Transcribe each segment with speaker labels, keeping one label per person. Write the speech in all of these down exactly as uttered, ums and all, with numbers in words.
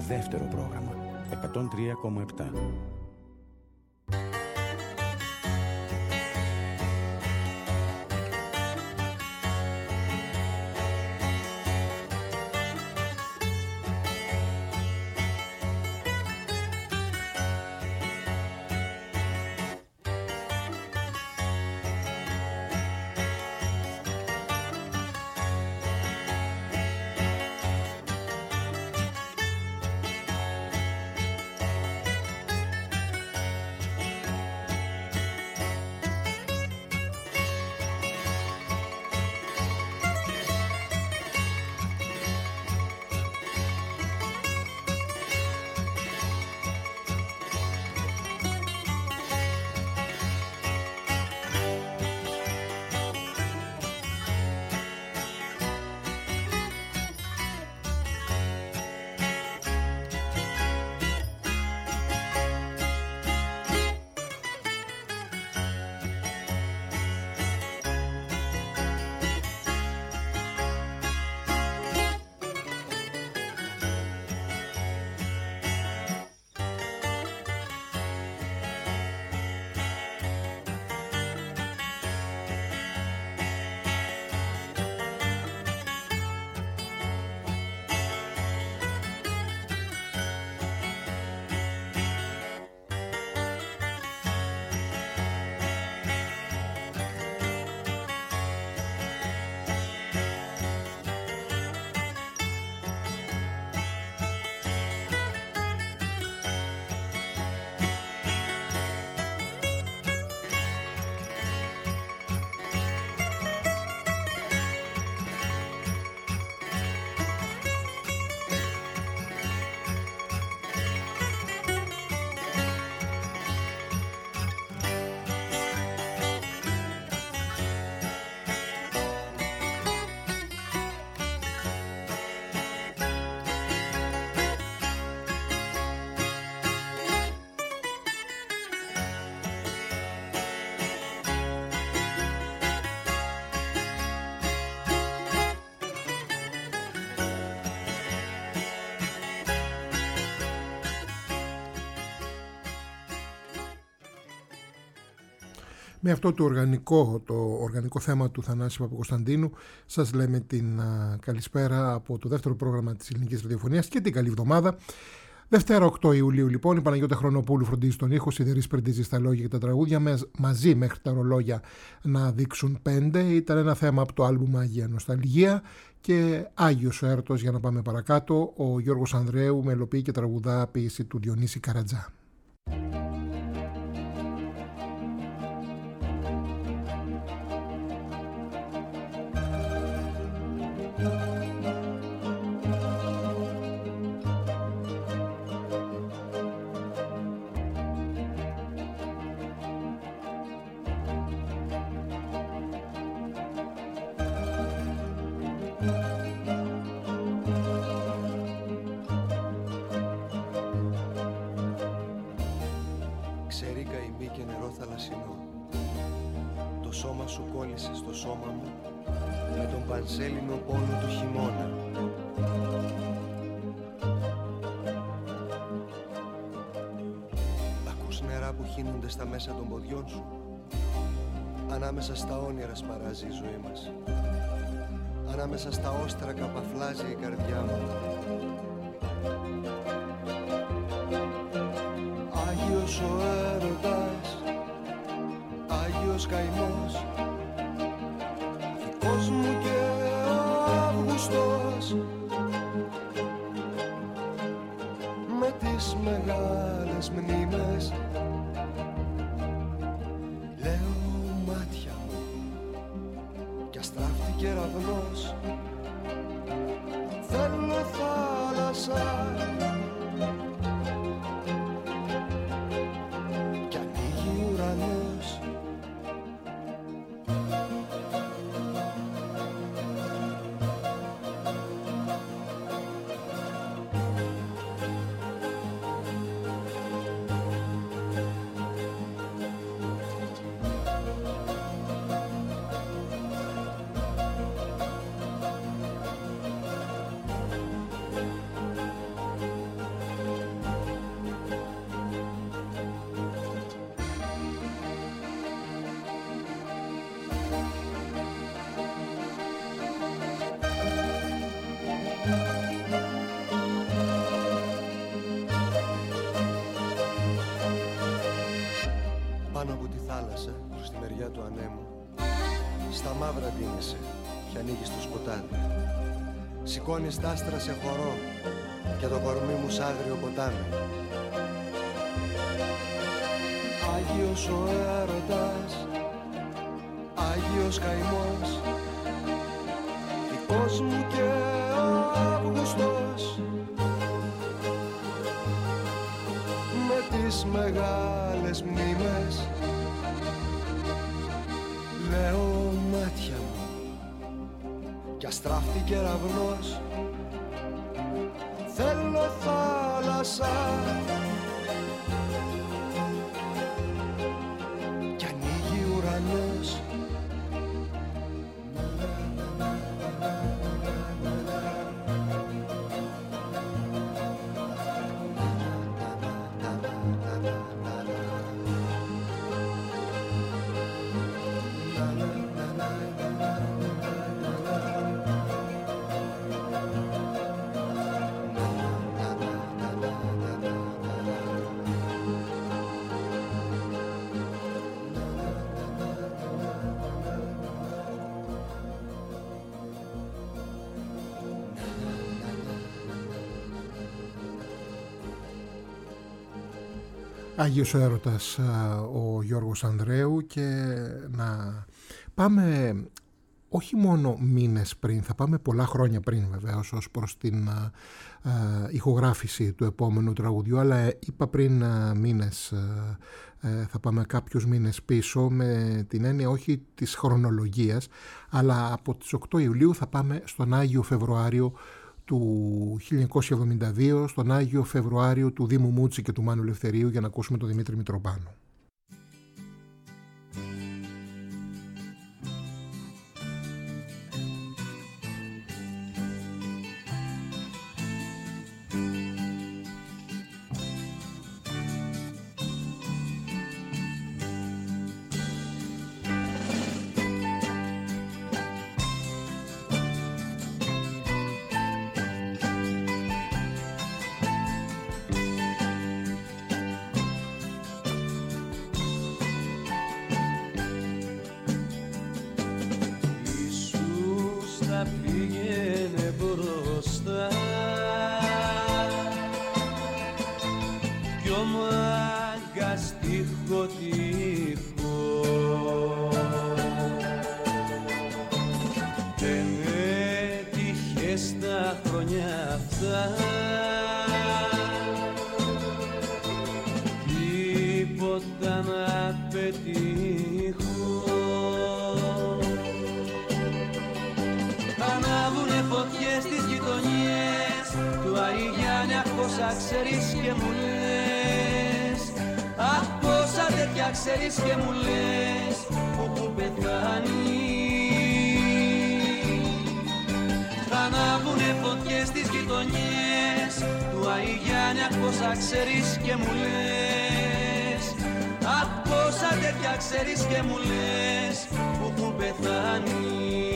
Speaker 1: δεύτερο πρόγραμμα, εκατόν τρία κόμμα επτά.
Speaker 2: Με αυτό το οργανικό, το οργανικό θέμα του Θανάση Παπακοσταντίνου, σας λέμε την α, καλησπέρα από το δεύτερο πρόγραμμα της Ελληνικής Ραδιοφωνίας και την καλή εβδομάδα. Δευτέρα οκτώ Ιουλίου λοιπόν, η Παναγιώτα Χρονοπούλου φροντίζει τον ήχο, Σιδερής Πρεντίζη στα λόγια και τα τραγούδια, μαζί μέχρι τα ρολόγια να δείξουν πέντε. Ήταν ένα θέμα από το άλμπουμ Αγία Νοσταλγία και Άγιος ο Έρτος, για να πάμε παρακάτω, ο Γιώργος Ανδρέου μελοποιεί και τραγουδά ποίηση του Διονύση Καρατζά.
Speaker 3: Πανσέλινο πόνο του χειμώνα. Ακούς νερά που χύνονται στα μέσα των ποδιών σου. Ανάμεσα στα όνειρα σπαράζει η ζωή μας. Ανάμεσα στα όστρακα παφλάζει η καρδιά μου. Άγιος ο έρωτας, Άγιος καημός, δικός μου και ο Αύγουστος, με τις μεγάλες μνήμες. Λέω μάτια μου κι αστράφτη κεραυνός, θέλω θάλασσα κι ανοίγει ουρανός. στα μαύρα ντύνεσαι και ανοίγεις το σκοτάδι. Σηκώνεις τ' άστρα σε χορό και το κορμί μου σ' άγριο ποτάμι. Άγιος ο έρωτας, Άγιος καημός, δικός μου και ο Αύγουστος, με τις μεγάλες μνήμες. Λέω μάτια μου κι αστράφτη κεραυνός, θέλω θάλασσα κι ανοίγει ουρανός.
Speaker 2: Άγιος ο έρωτας ο Γιώργος Ανδρέου, και να πάμε όχι μόνο μήνες πριν, θα πάμε πολλά χρόνια πριν βεβαίως ως προς την α, α, ηχογράφηση του επόμενου τραγουδιού, αλλά είπα πριν α, μήνες, α, α, θα πάμε κάποιους μήνες πίσω, με την έννοια όχι της χρονολογίας, αλλά από τις οκτώ Ιουλίου θα πάμε στον Άγιο Φεβρουάριο του χίλια εννιακόσια εβδομήντα δύο, στον Άγιο Φεβρουάριο του Δήμου Μούτσι και του Μάνου Ελευθερίου, για να ακούσουμε τον Δημήτρη Μητροπάνο.
Speaker 4: Ξέρεις και μου λες που έχουν πεθάνει. Θα ανάβουνε φωτιές στις γειτονιές του Αϊγιάννη. Πόσα ξέρεις και μου λες, αχ πόσα τέτοια ξέρεις και μου λες που έχουν πεθάνει.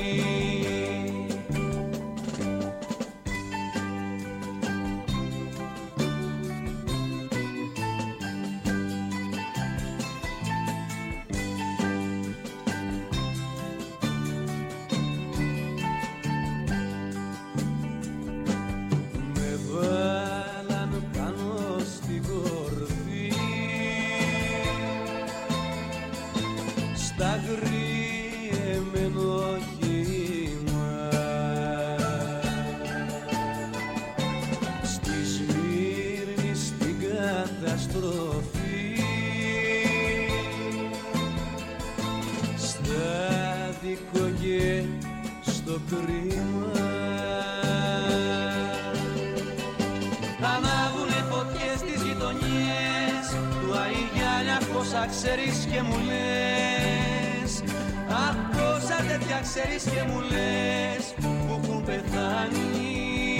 Speaker 4: Ξέρεις και μου λες, αχ πόσα τέτοια ξέρεις και μου λες που έχουν πεθάνει.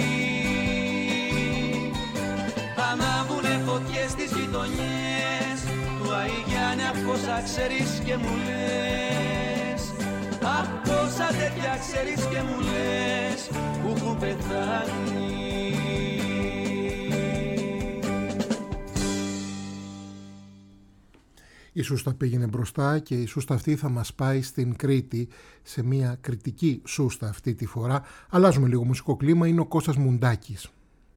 Speaker 4: Ανάβουνε φωτιές στις γειτονιές του Αϊγιάννη. Αχ πόσα ξέρεις και μου λες, αχ πόσα τέτοια ξέρεις και μου λες που έχουν πεθάνει.
Speaker 2: Η σούστα πήγαινε μπροστά και η σούστα αυτή θα μας πάει στην Κρήτη, σε μια κριτική σούστα αυτή τη φορά. Αλλάζουμε λίγο μουσικό κλίμα, είναι ο Κώστας Μουντάκης.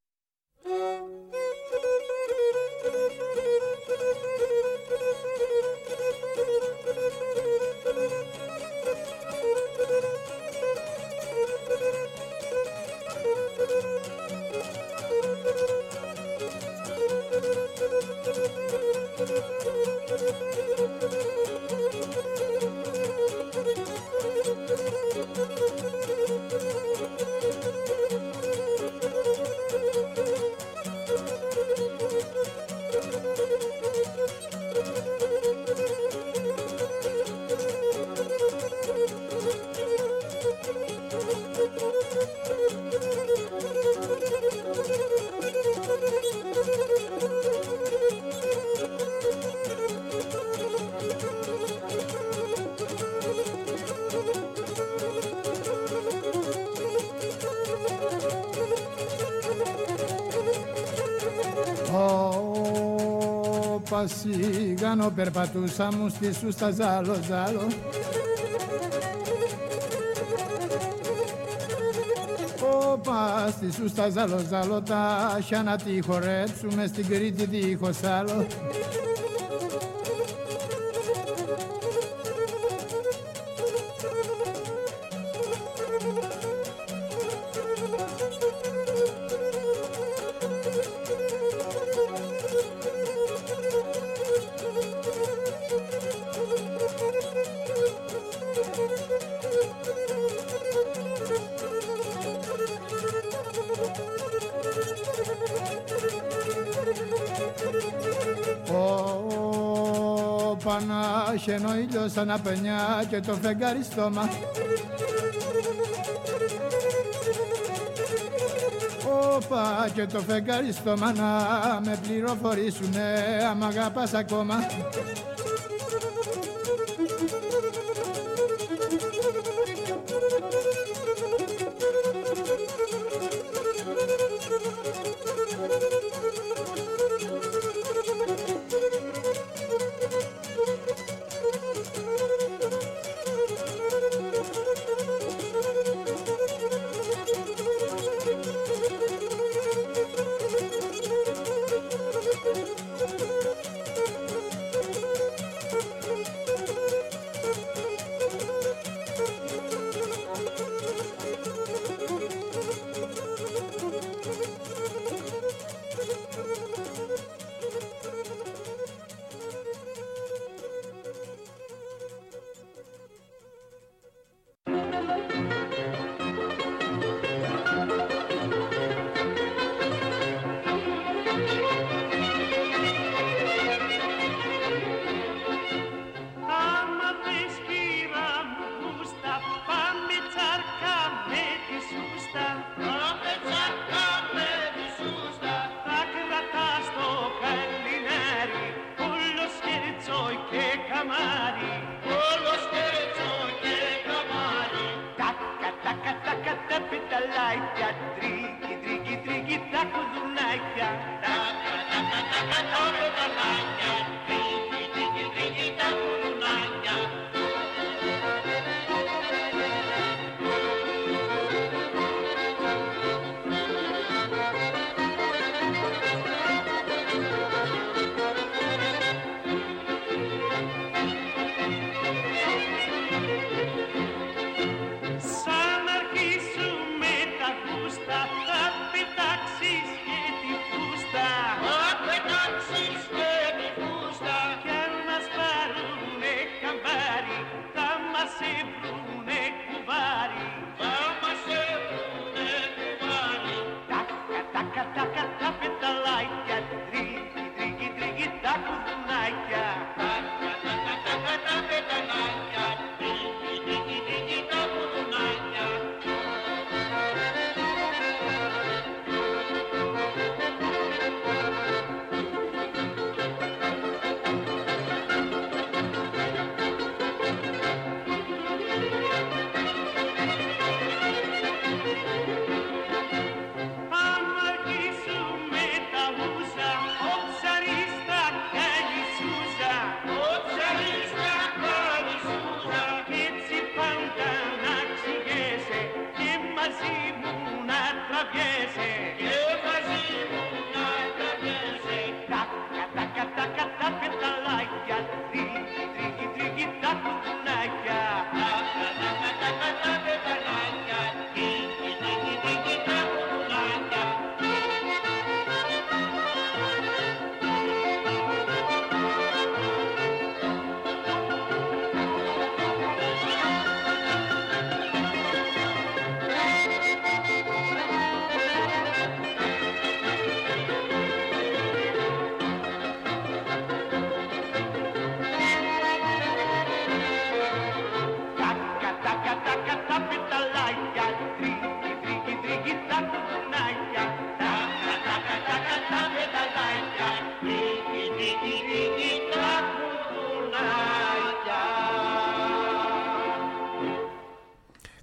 Speaker 5: Σιγάνο περπατούσα μου στη σούστα ζάλο ζάλο. Όπα στη σούστα ζάλο ζάλο, τα χιάνα τη χορέψουμε στην Κρήτη δίχως άλλο. Πανάχαινο ήλιος σαν απενιά και το φεγγάρι στόμα. Όπα και το φεγγάρι στόμα να με πληροφορήσουνε άμα αγαπάς ακόμα.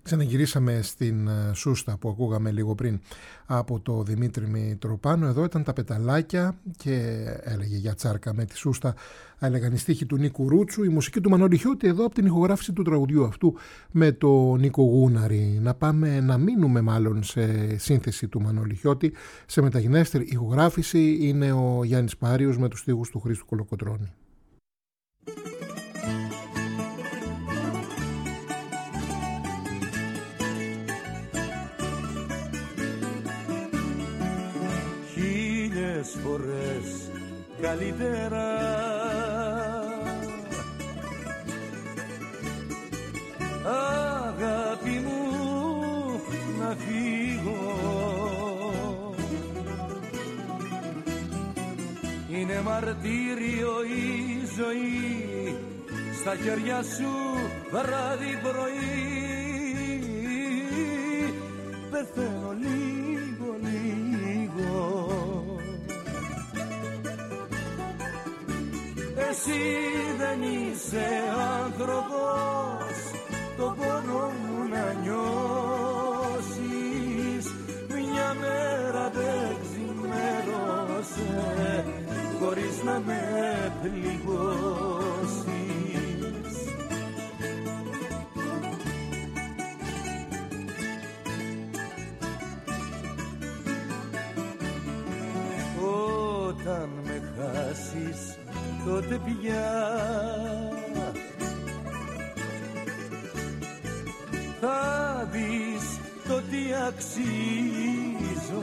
Speaker 2: Ξαναγυρίσαμε στην Σούστα που ακούγαμε λίγο πριν από το Δημήτρη Μητροπάνο. Εδώ ήταν τα πεταλάκια και έλεγε για τσάρκα με τη Σούστα. Έλεγαν οι στίχοι του Νίκου Ρούτσου, η μουσική του Μανώλη Χιώτη, εδώ από την ηχογράφηση του τραγουδιού αυτού με το Νίκο Γούναρη. Να πάμε να μείνουμε μάλλον σε σύνθεση του Μανώλη Χιώτη. Σε μεταγενέστερη ηχογράφηση είναι ο Γιάννης Πάριος με τους στίχους του Χρήστου Κολοκοτρώνη.
Speaker 4: Φορές καλύτερα αγάπη μου να φύγω, είναι μαρτύριο η ζωή στα χέρια σου βράδυ πρωί, πεθαίνω λίγο λίγο. Εσύ δεν είσαι άνθρωπος, το πόνο μου να νιώσεις. Μια μέρα δεν ξημέρωσε χωρίς να με πληγώσεις. Όταν με χάσεις τότε πια θα δεις το τι αξίζω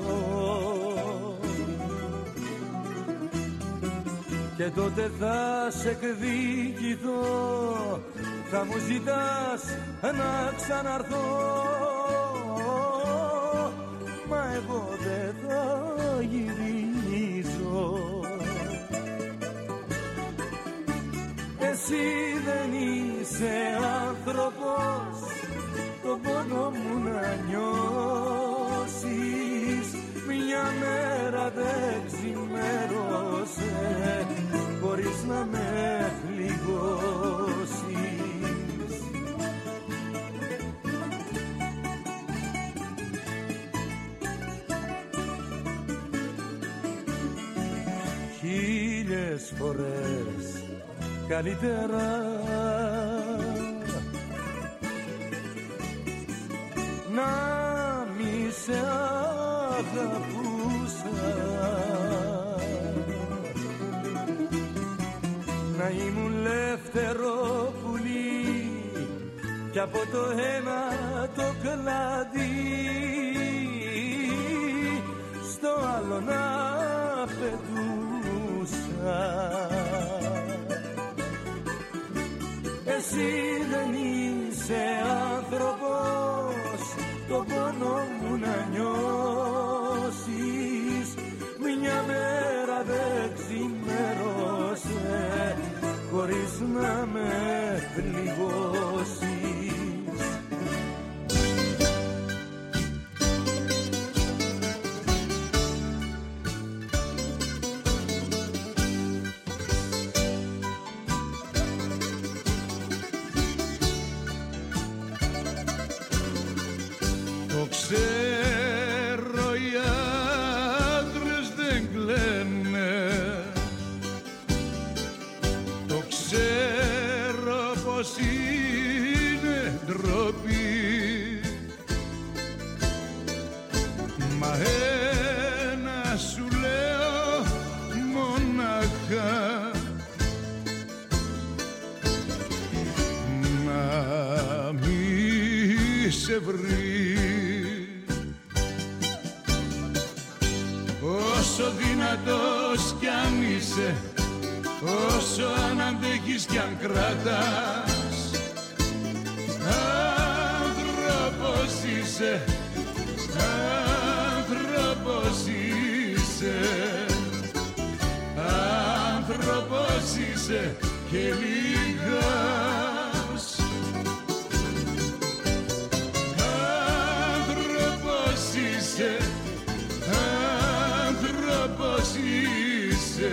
Speaker 4: και τότε θα σε εκδικηθώ, θα μου ζητάς να ξαναρθώ, μα εγώ δεν θα γυρίζω. Εσύ δεν είσαι άνθρωπος, το πόνο μου να νιώσεις. Μια μέρα δεν ξημέρωσε χωρίς να με πληγώσεις. Χίλιες φορές καλύτερα να μη σε αγαπούσα, να ήμουν ελεύθερο πουλί κι από το ένα το κλαδί στο άλλο να πετούσα. Εσύ δεν είσαι άνθρωπος, το πόνο μου να νιώσεις. Μια μέρα δεν ξημέρωσε χωρίς να με πληγώσεις.
Speaker 6: Ξέρω οι άντρες δεν κλαίνε, το ξέρω πως είναι ντροπή, μα ένα σου λέω μονάχα, να μη σε βρει. Όσο δυνατός κι αν είσαι, όσο αν αντέχεις κι αν κρατάς, άνθρωπος είσαι, άνθρωπος είσαι, άνθρωπος είσαι και λίγας. Άνθρωπος είσαι, άνθρωπος είσαι,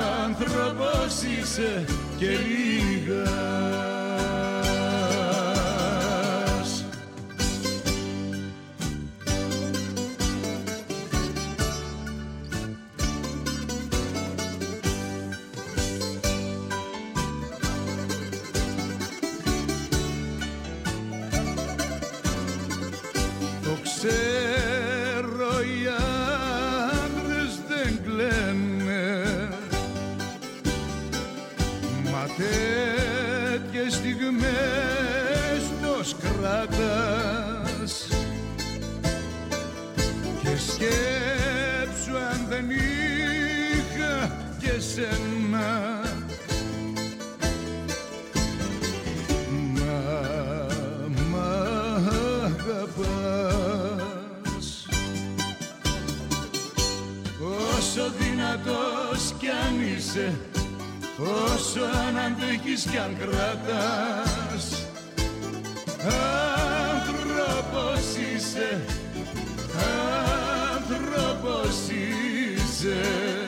Speaker 6: άνθρωπος είσαι και λίγα. οι άντρες δεν κλαίνε, μα τέτοιες στιγμές πως κράτας, και σκέψου αν δεν είχα και σένα, μα μ' αγαπάς. Όσο δυνατός κι αν είσαι, όσο αν αντέχεις κι αν κρατάς, άνθρωπος είσαι, άνθρωπος είσαι,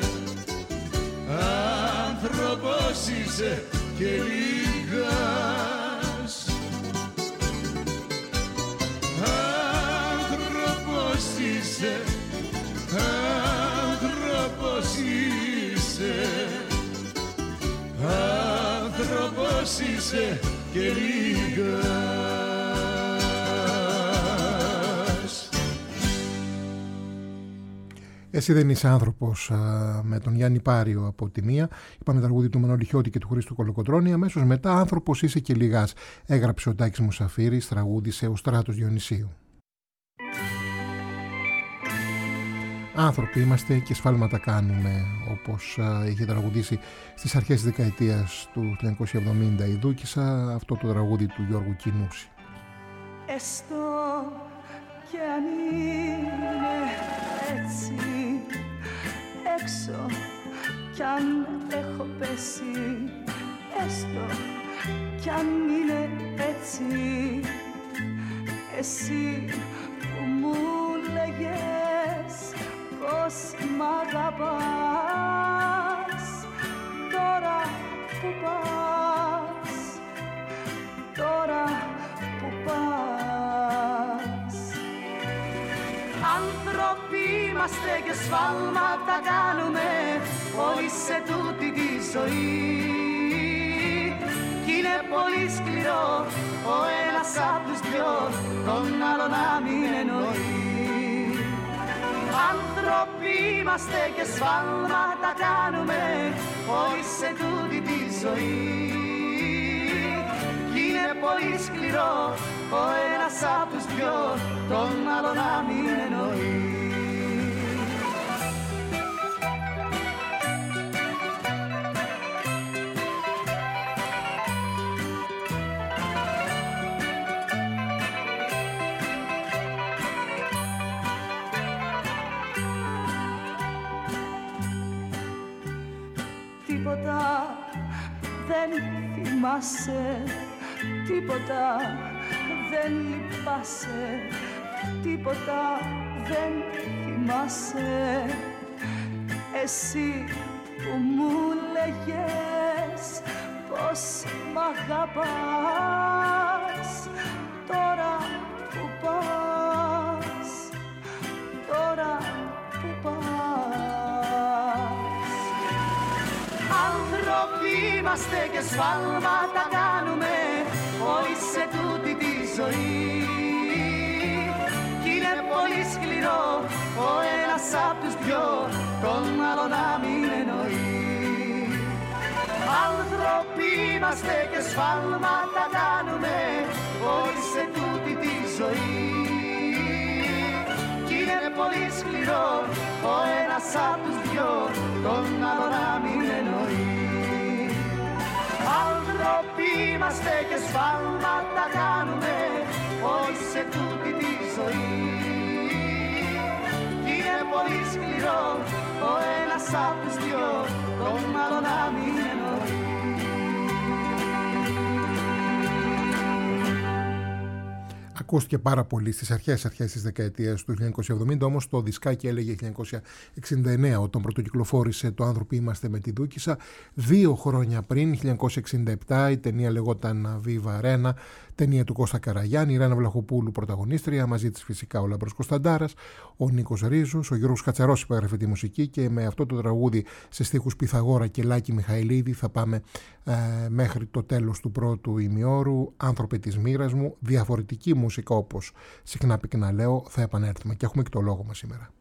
Speaker 6: άνθρωπος είσαι και λίγας. Άνθρωπος είσαι, άνθρωπος είσαι, άνθρωπος είσαι και λίγας.
Speaker 2: Εσύ δεν είσαι άνθρωπος, με τον Γιάννη Πάριο από τη μία. Είπαμε τραγούδι του Μανώλη Χιώτη και του Χρήστου Κολοκοτρώνη. Αμέσως μετά άνθρωπος είσαι και λιγάς. Έγραψε ο Τάκης Μουσαφίρης, τραγούδισε ο Στράτος Διονυσίου. Άνθρωποι είμαστε και σφάλματα κάνουμε, όπως είχε τραγουδήσει στις αρχές της δεκαετίας του χίλια εννιακόσια εβδομήντα η Δούκισσα, αυτό το τραγούδι του Γιώργου Κινούση.
Speaker 7: Έστω κι αν είναι έτσι, έξω κι αν έχω πέσει, έστω κι αν είναι έτσι, εσύ που μου λέγες πως μ' αγαπάς, τώρα που πας, τώρα που πας. Άνθρωποι είμαστε και σφάλματα κάνουμε όλοι σε τούτη τη ζωή, κι είναι πολύ σκληρό ο ένας απ' τους δυο τον άλλο να μην εννοεί. Άνθρωποι είμαστε και σφάλματα κάνουμε όλοι σε τούτη τη ζωή, κι είναι πολύ σκληρό ο ένας απ' τους δυο τον άλλο να μην εννοεί. Τίποτα δεν θυμάσαι, τίποτα δεν λυπάσαι, τίποτα δεν θυμάσαι. Εσύ που μου λέγες πως μ' αγαπάς, τώρα που πας, τώρα που πας. Άνθρωποι είμαστε και σφάλματα κάνουμε όλοι σε τούτη τη ζωή, κι είναι πολύ σκληρό ο ένας απ' τους δυο τον άλλο να μην εννοεί. Άνθρωποι είμαστε και σφάλματα κάνουμε όλοι σε τούτη τη ζωή, κι είναι πολύ σκληρό ο ένας απ' τους δυο τον άλλο να μην εννοεί. Άνθρωποι είμαστε και σφάλματα κάνουμε όλοι σε τούτη τη ζωή, κι είναι πολύ σκληρό ο ένας απ' τους δυο τον άλλο να μην εννοεί.
Speaker 2: Ακούστηκε πάρα πολύ στις αρχές, αρχές της δεκαετίας του χίλια εννιακόσια εβδομήντα, όμως το δισκάκι έλεγε χίλια εννιακόσια εξήντα εννέα όταν πρωτοκυκλοφόρησε το «Άνθρωποι είμαστε» με τη Δούκισσα. Δύο χρόνια πριν, χίλια εννιακόσια εξήντα επτά, η ταινία λεγόταν Viva Arena, ταινία του Κώστα Καραγιάννη, η Ρένα Βλαχοπούλου πρωταγωνίστρια, μαζί της φυσικά ο Λάμπρος Κωνσταντάρας, ο Νίκος Ρίζος, ο Γιώργος Κατσαρός υπέγραφε τη μουσική και με αυτό το τραγούδι σε στίχους Πυθαγόρα και Λάκη Μιχαηλίδη θα πάμε ε, μέχρι το τέλος του πρώτου ημιώρου. Άνθρωπε της μοίρας μου, διαφορετική μουσικά όπως συχνά πυκνά λέω, θα επανέλθουμε και έχουμε και το λόγο μας σήμερα.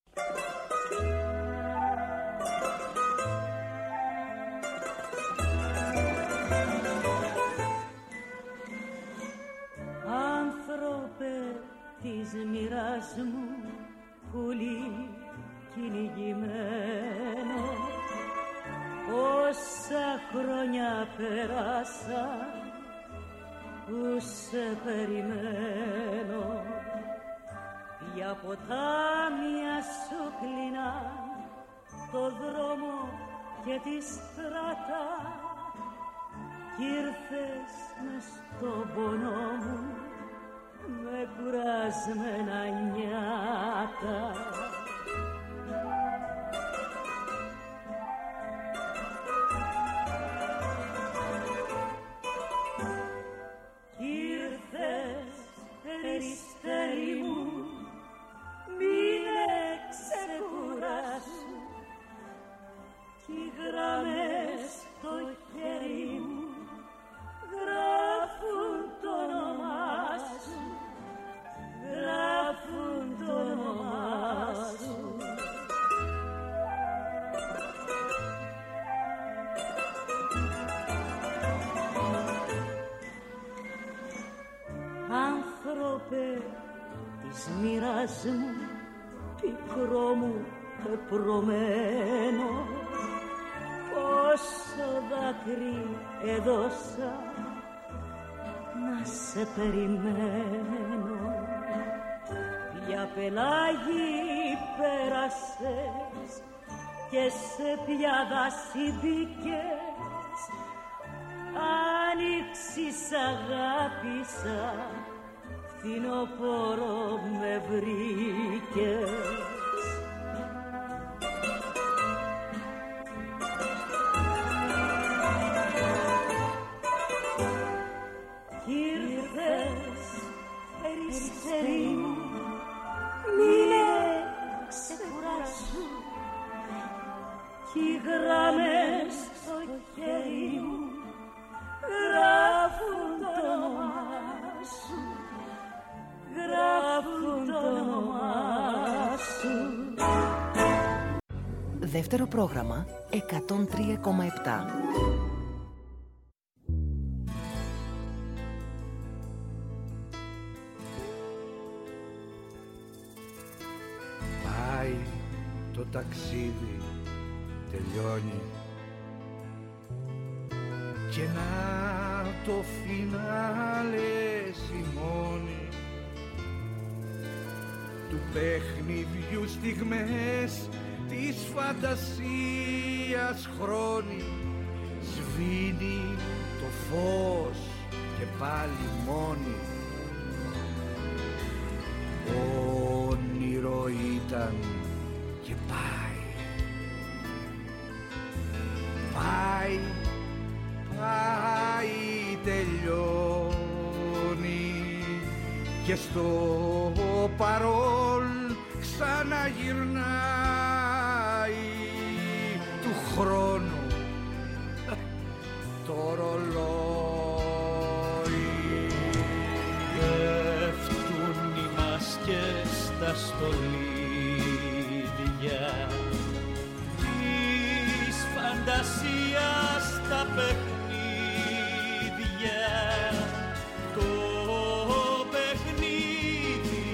Speaker 8: Της μοίρας μου πουλί κυνηγημένο, όσα χρόνια πέρασα που σε περιμένω. Για ποτάμια σου κλεινά το δρόμο και τη στράτα κι ήρθες μες στον πόνο μου με κουρασμένα νιάτα. Κι ήρθες περιστέρι μου, μείνε ξεκουράσου κι οι γραμμές στο χέρι μου γράφουν το όνομά σου, γράφουν το όνομά σου. Άνθρωπε της μοίρας μου, πικρό μου πεπρωμένο, πόσο δάκρυ έδωσα να σε περιμένω. Για πελάγι πέρασες και σε ποια δάση μπήκες, άνοιξης αγάπησα, φθινοπόρο με βρήκες. Περιστέρι μου, μείνε ξεκουράσου κι οι γραμμές στο χέρι μου γράφουν το όνομά σου, γράφουν το όνομά σου.
Speaker 9: Δεύτερο πρόγραμμα εκατόν τρία κόμμα επτά.
Speaker 6: Το ταξίδι τελειώνει και να το φινάλε σημώνει του παιχνιδιού στιγμές της φαντασίας χρόνι. Σβήνει το φως και πάλι μόνη. Όνειρο ήταν και πάει, πάει, πάει, τελειώνει και στο παρόν ξαναγυρνάει του χρόνου το ρολόι.
Speaker 10: Πέφτουν οι μάσκες στα στολίδια της φαντασίας τα παιχνίδια. Το παιχνίδι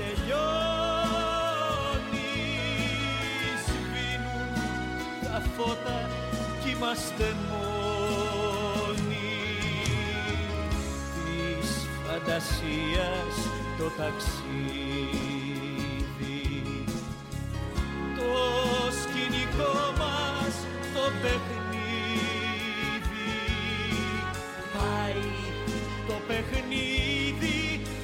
Speaker 10: τελειώνει, σβήνουν τα φώτα κι είμαστε μόνοι. Της φαντασίας το ταξίδι, το σκηνικό μας το παιχνίδι. Πάει το παιχνίδι,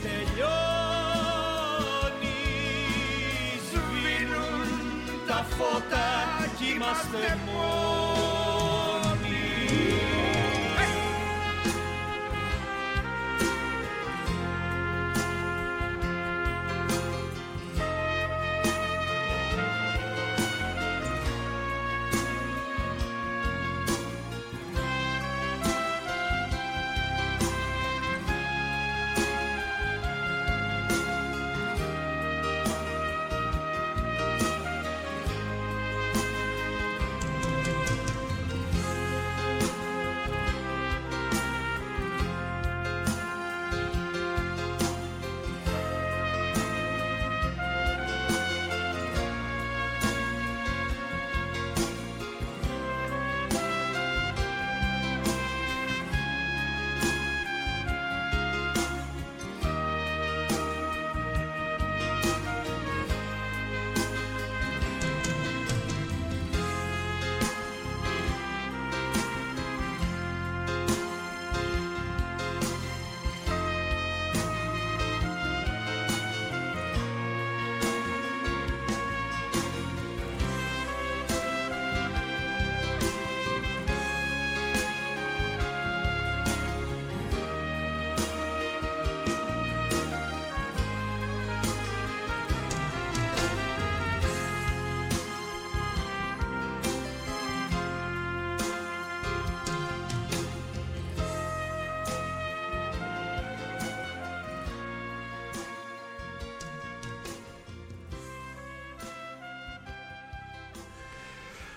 Speaker 10: τελειώνει, σβήνουν τα φώτα κι είμαστε μόνοι.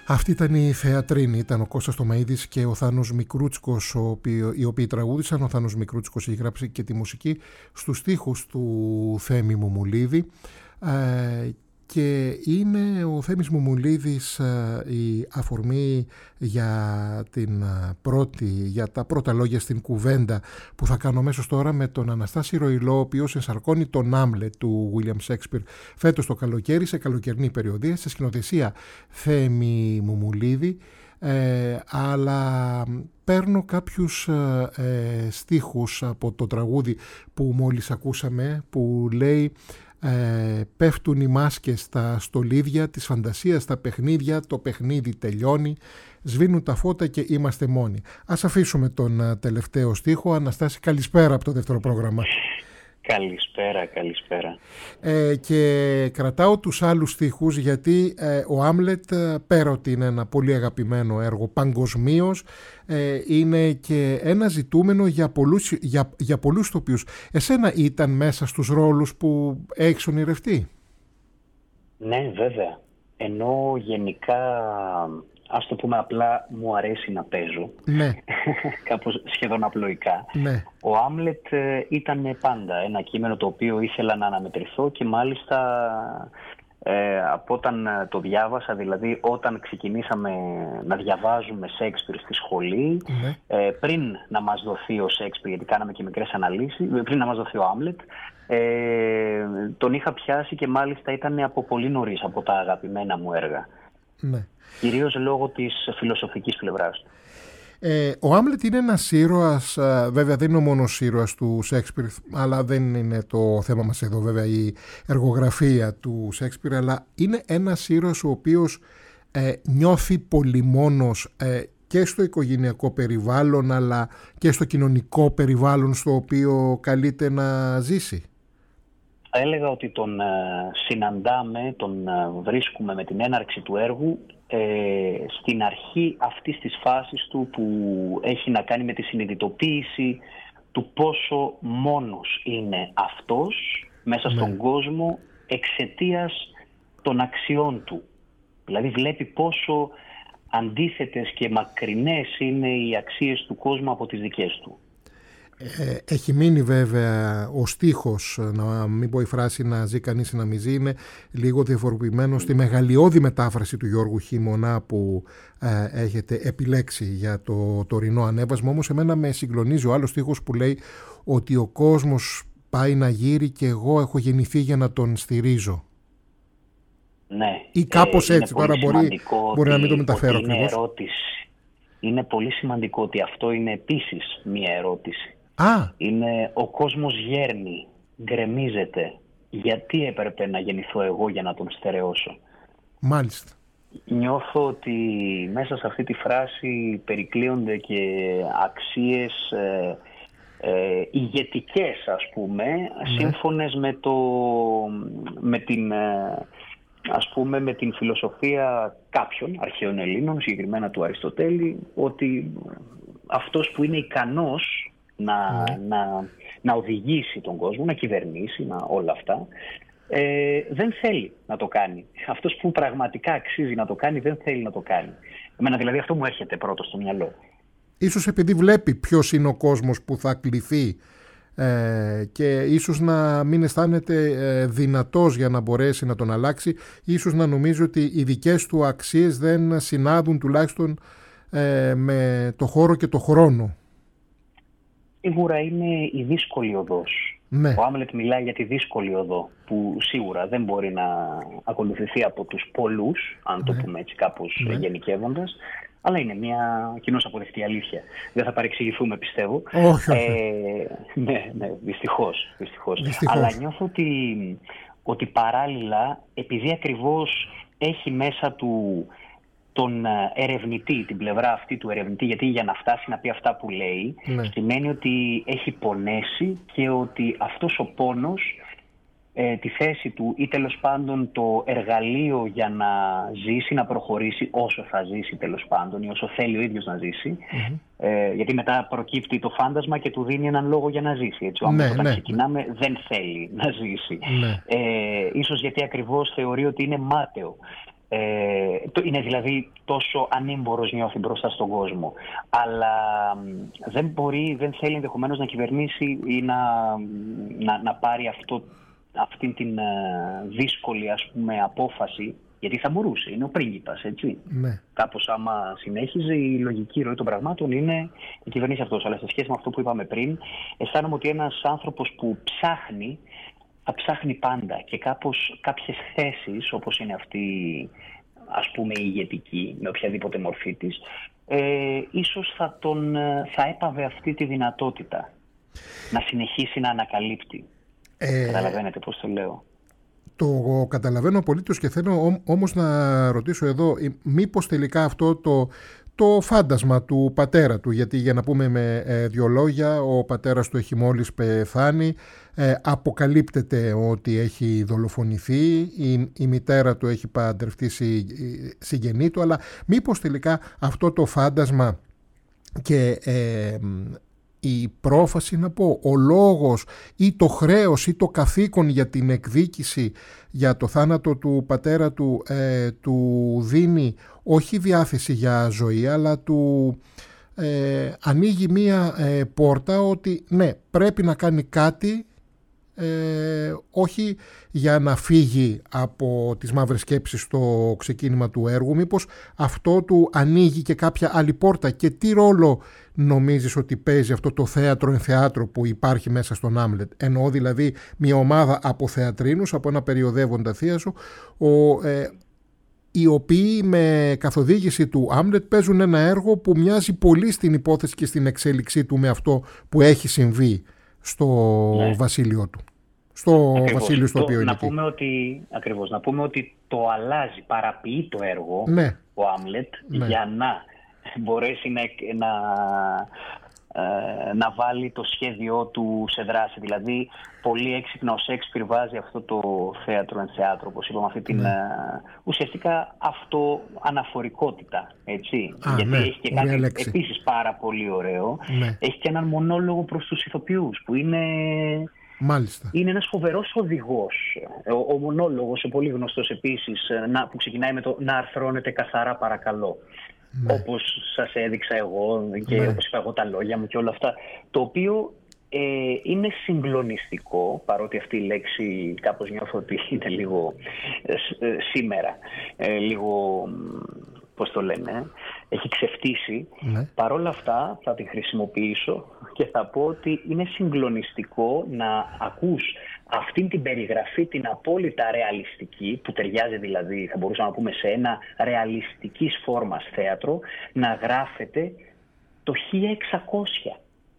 Speaker 2: Αυτή ήταν η θεατρίνη, ήταν ο Κώστας Τομαΐδης και ο Θάνος Μικρούτσικος, ο οποίο, οι οποίοι τραγούδησαν. Ο Θάνος Μικρούτσικος έχει γράψει και τη μουσική στους στίχους του Θέμη Μουμουλίδη. Ε, και είναι ο Θέμης Μουμουλίδης ε, η αφορμή για, την, ε, πρώτη, για τα πρώτα λόγια στην κουβέντα που θα κάνω αμέσως τώρα με τον Αναστάση Ροηλό, ο οποίος ενσαρκώνει τον Άμλετ του William Shakespeare φέτος το καλοκαίρι σε καλοκαιρινή περιοδία, σε σκηνοθεσία Θέμη Μουμουλίδη. Ε, αλλά παίρνω κάποιους ε, στίχους από το τραγούδι που μόλις ακούσαμε, που λέει Ε, πέφτουν οι μάσκες στα στολίδια της φαντασίας, στα παιχνίδια, το παιχνίδι τελειώνει, σβήνουν τα φώτα και είμαστε μόνοι. Ας αφήσουμε τον uh, τελευταίο στίχο. Αναστάση, καλησπέρα από το δεύτερο πρόγραμμα.
Speaker 11: Καλησπέρα, καλησπέρα.
Speaker 2: Ε, και κρατάω τους άλλους στίχους γιατί ε, ο Άμλετ, πέρα ότι είναι ένα πολύ αγαπημένο έργο παγκοσμίως, ε, είναι και ένα ζητούμενο για πολλούς, για, για πολλούς τοπίους. Εσένα ήταν μέσα στους ρόλους που έχεις ονειρευτεί?
Speaker 11: Ναι, βέβαια. Ενώ γενικά, ας το πούμε απλά, μου αρέσει να παίζω.
Speaker 2: Ναι.
Speaker 11: Κάπως σχεδόν απλοϊκά.
Speaker 2: Ναι.
Speaker 11: Ο Άμλετ ήταν πάντα ένα κείμενο το οποίο ήθελα να αναμετρηθώ και μάλιστα ε, από όταν το διάβασα, δηλαδή όταν ξεκινήσαμε να διαβάζουμε Σέξπιρ στη σχολή,
Speaker 2: ναι.
Speaker 11: ε, πριν να μας δοθεί ο Σέξπιρ, γιατί κάναμε και μικρές αναλύσεις, πριν να μας δοθεί ο Άμλετ, ε, τον είχα πιάσει και μάλιστα ήταν από πολύ νωρίς από τα αγαπημένα μου έργα.
Speaker 2: Ναι.
Speaker 11: Κυρίως λόγω της φιλοσοφικής πλευράς του.
Speaker 2: Ε, ο Άμλετ είναι ένας ήρωας, βέβαια δεν είναι ο μόνος ήρωας του Σέξπιρ, αλλά δεν είναι το θέμα μας εδώ βέβαια η εργογραφία του Σέξπιρ, αλλά είναι ένας ήρωας ο οποίος ε, νιώθει πολύ μόνος ε, και στο οικογενειακό περιβάλλον αλλά και στο κοινωνικό περιβάλλον στο οποίο καλείται να ζήσει.
Speaker 11: Έλεγα ότι τον ε, συναντάμε, τον ε, βρίσκουμε με την έναρξη του έργου ε, στην αρχή αυτής της φάσης του που έχει να κάνει με τη συνειδητοποίηση του πόσο μόνος είναι αυτός μέσα στον ναι. κόσμο εξαιτίας των αξιών του. Δηλαδή βλέπει πόσο αντίθετες και μακρινές είναι οι αξίες του κόσμου από τις δικές του.
Speaker 2: Ε, έχει μείνει βέβαια ο στίχος, να μην πω η φράση να ζει κανείς ή να μην ζει, είναι λίγο διαφοροποιημένο mm. στη μεγαλειώδη μετάφραση του Γιώργου Χειμωνά που ε, έχετε επιλέξει για το τωρινό ανέβασμα. Όμως εμένα με συγκλονίζει ο άλλος στίχος που λέει ότι ο κόσμος πάει να γύρει και εγώ έχω γεννηθεί για να τον στηρίζω.
Speaker 11: Ναι.
Speaker 2: Ή κάπως
Speaker 11: ε,
Speaker 2: έτσι, τώρα μπορεί, μπορεί να μην το μεταφέρω
Speaker 11: είναι ερώτηση. Είναι πολύ σημαντικό ότι αυτό είναι επίσης μία ερώτηση.
Speaker 2: Α.
Speaker 11: Είναι ο κόσμος γέρνει, γκρεμίζεται. Γιατί έπρεπε να γεννηθώ εγώ για να τον στερεώσω?
Speaker 2: Μάλιστα.
Speaker 11: Νιώθω ότι μέσα σε αυτή τη φράση περικλείονται και αξίες ε, ε, ηγετικές, ας πούμε, ναι. σύμφωνες με, το, με την... Ε, ας πούμε με την φιλοσοφία κάποιων αρχαίων Ελλήνων, συγκεκριμένα του Αριστοτέλη, ότι αυτός που είναι ικανός να, mm. να, να οδηγήσει τον κόσμο, να κυβερνήσει, να, όλα αυτά, ε, δεν θέλει να το κάνει. Αυτός που πραγματικά αξίζει να το κάνει, δεν θέλει να το κάνει. Εμένα δηλαδή αυτό μου έρχεται πρώτο στο μυαλό.
Speaker 2: Ίσως επειδή βλέπει ποιος είναι ο κόσμος που θα κληθεί Ε, και ίσως να μην αισθάνεται ε, δυνατός για να μπορέσει να τον αλλάξει, ίσως να νομίζει ότι οι δικές του αξίες δεν συνάδουν τουλάχιστον ε, με το χώρο και το χρόνο.
Speaker 11: Σίγουρα είναι η δύσκολη οδός.
Speaker 2: Ναι.
Speaker 11: Ο Άμλετ μιλάει για τη δύσκολη οδό που σίγουρα δεν μπορεί να ακολουθηθεί από τους πολλούς, αν το ναι. πούμε έτσι κάπως ναι. γενικεύοντας. Αλλά είναι μια κοινώς αποδεκτή αλήθεια. Δεν θα παρεξηγηθούμε, πιστεύω.
Speaker 2: Όχι, όχι.
Speaker 11: Ε, ναι, ναι, δυστυχώς, δυστυχώς. δυστυχώς. Αλλά νιώθω ότι, ότι παράλληλα, επειδή ακριβώς έχει μέσα του τον ερευνητή, την πλευρά αυτή του ερευνητή, γιατί για να φτάσει να πει αυτά που λέει, ναι. σημαίνει ότι έχει πονέσει και ότι αυτός ο πόνος, ε, τη θέση του ή τέλος πάντων το εργαλείο για να ζήσει, να προχωρήσει όσο θα ζήσει τέλος πάντων ή όσο θέλει ο ίδιος να ζήσει, mm-hmm. ε, γιατί μετά προκύπτει το φάντασμα και του δίνει έναν λόγο για να ζήσει. Έτσι. Ο ναι, όταν ναι. ξεκινάμε δεν θέλει να ζήσει.
Speaker 2: Ναι.
Speaker 11: Ε, ίσως γιατί ακριβώς θεωρεί ότι είναι μάταιο. Ε, το, είναι δηλαδή τόσο ανήμπορος νιώθει μπροστά στον κόσμο. Αλλά δεν μπορεί, δεν θέλει ενδεχομένως να κυβερνήσει ή να, να, να πάρει αυτό, αυτή την uh, δύσκολη, ας πούμε, απόφαση, γιατί θα μπορούσε, είναι ο πρίγκιπας, έτσι.
Speaker 2: Ναι.
Speaker 11: Κάπως άμα συνέχιζε, η λογική ροή των πραγμάτων είναι να κυβερνήσει αυτός. Αλλά σε σχέση με αυτό που είπαμε πριν, αισθάνομαι ότι ένας άνθρωπος που ψάχνει, θα ψάχνει πάντα και κάπως κάποιες θέσεις, όπως είναι αυτή, ας πούμε, η ηγετική, με οποιαδήποτε μορφή της, ε, ίσως θα, τον, θα έπαβε αυτή τη δυνατότητα να συνεχίσει να ανακαλύπτει. Ε, Καταλαβαίνετε πώς το λέω.
Speaker 2: Το καταλαβαίνω απολύτως και θέλω όμως να ρωτήσω εδώ, μήπως τελικά αυτό το... το φάντασμα του πατέρα του, γιατί για να πούμε με ε, δύο λόγια, ο πατέρας του έχει μόλις πεθάνει, ε, αποκαλύπτεται ότι έχει δολοφονηθεί, η, η μητέρα του έχει παντρευτεί συ, συγγενή του, αλλά μήπως τελικά αυτό το φάντασμα και ε, η πρόφαση, να πω, ο λόγος ή το χρέος ή το καθήκον για την εκδίκηση για το θάνατο του πατέρα του ε, του δίνει όχι διάθεση για ζωή, αλλά του ε, ανοίγει μία ε, πόρτα ότι ναι, πρέπει να κάνει κάτι, ε, όχι για να φύγει από τις μαύρες σκέψεις στο ξεκίνημα του έργου, μήπως αυτό του ανοίγει και κάποια άλλη πόρτα. Και τι ρόλο νομίζεις ότι παίζει αυτό το θέατρο εν θεάτρο που υπάρχει μέσα στον Άμλετ? Εννοώ δηλαδή μια ομάδα από θεατρίνους, από ένα περιοδεύοντα θίασο, ο, ε, οι οποίοι με καθοδήγηση του Άμλετ παίζουν ένα έργο που μοιάζει πολύ στην υπόθεση και στην εξέλιξή του με αυτό που έχει συμβεί στο ναι. βασίλειο του. Στο ακριβώς. βασίλειο στο οποίο το, είναι
Speaker 11: να πούμε ότι, ακριβώς, να πούμε ότι το αλλάζει, παραποιεί το έργο
Speaker 2: ναι.
Speaker 11: ο Άμλετ ναι. για να μπορέσει να, να, ε, να βάλει το σχέδιό του σε δράση. Δηλαδή, πολύ έξυπνα ο Σέξπιρ βάζει αυτό το θέατρο εν θεάτρο, όπως είπαμε, αυτή την ναι. ε, ουσιαστικά αυτοαναφορικότητα, έτσι.
Speaker 2: Α,
Speaker 11: γιατί
Speaker 2: ναι.
Speaker 11: έχει και κάτι επίσης πάρα πολύ ωραίο.
Speaker 2: Ναι.
Speaker 11: Έχει και έναν μονόλογο προς τους ηθοποιούς, που είναι...
Speaker 2: Μάλιστα.
Speaker 11: Είναι ένας φοβερός οδηγός. Ο, ο μονόλογος, ο πολύ γνωστός επίσης, να, που ξεκινάει με το «να αρθρώνετε καθαρά παρακαλώ». Ναι. Όπως σας έδειξα εγώ και ναι. όπως είπα εγώ τα λόγια μου και όλα αυτά. Το οποίο ε, είναι συγκλονιστικό, παρότι αυτή η λέξη κάπως νιώθω ότι είναι λίγο ε, ε, σήμερα, ε, λίγο... πώς το λένε, έχει ξεφτύσει. Ναι. Παρ' όλα αυτά θα τη χρησιμοποιήσω και θα πω ότι είναι συγκλονιστικό να ακούς αυτήν την περιγραφή, την απόλυτα ρεαλιστική, που ταιριάζει δηλαδή, θα μπορούσαμε να πούμε, σε ένα ρεαλιστικής φόρμας θέατρο, να γράφεται το χίλια εξακόσια.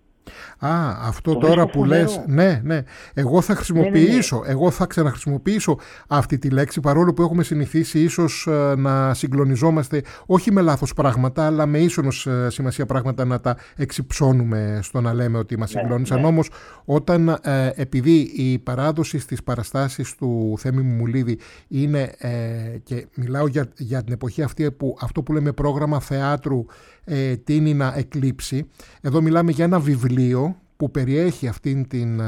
Speaker 2: Α, αυτό το τώρα που λες, ναι, ναι, εγώ θα χρησιμοποιήσω, ναι, ναι, ναι. εγώ θα ξαναχρησιμοποιήσω αυτή τη λέξη, παρόλο που έχουμε συνηθίσει ίσως να συγκλονιζόμαστε όχι με λάθος πράγματα, αλλά με ίσονος σημασία πράγματα να τα εξυψώνουμε στο να λέμε ότι μας ναι, συγκλώνησαν. Ναι. Όμως όταν, ε, επειδή η παράδοση στις παραστάσεις του Θέμη Μουλίδη είναι, ε, και μιλάω για, για την εποχή αυτή που αυτό που λέμε πρόγραμμα θεάτρου ε, τείνει να εκλείψει, εδώ μιλάμε για ένα βιβλίο που περιέχει αυτήν την